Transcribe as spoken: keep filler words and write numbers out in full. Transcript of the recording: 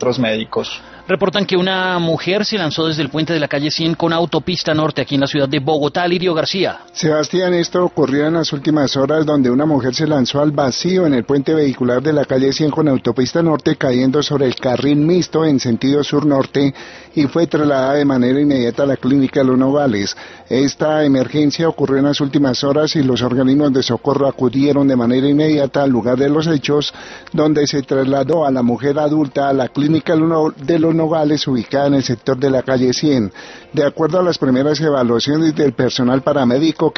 centros médicos. Reportan que una mujer se lanzó desde el puente de la calle cien con autopista norte aquí en la ciudad de Bogotá. Lirio García. Sebastián, esto ocurrió en las últimas horas donde una mujer se lanzó al vacío en el puente vehicular de la calle cien con autopista norte cayendo sobre el carril mixto en sentido sur-norte y fue trasladada de manera inmediata a la clínica Los Nogales. Esta emergencia ocurrió en las últimas horas y los organismos de socorro acudieron de manera inmediata al lugar de los hechos, donde se trasladó a la mujer adulta a la clínica de Los Nogales ubicada en el sector de la calle cien. De acuerdo a las primeras evaluaciones del personal paramédico